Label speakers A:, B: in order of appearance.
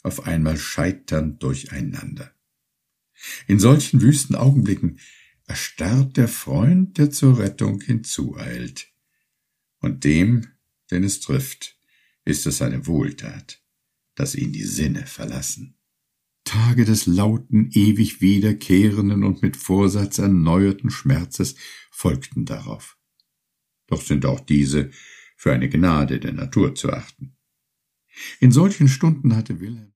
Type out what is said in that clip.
A: auf einmal scheiternd durcheinander. In solchen wüsten Augenblicken erstarrt der Freund, der zur Rettung hinzueilt. Und dem, den es trifft, ist es eine Wohltat, dass ihn die Sinne verlassen. Tage des lauten, ewig wiederkehrenden und mit Vorsatz erneuerten Schmerzes folgten darauf. Doch sind auch diese für eine Gnade der Natur zu achten. In solchen Stunden hatte Wilhelm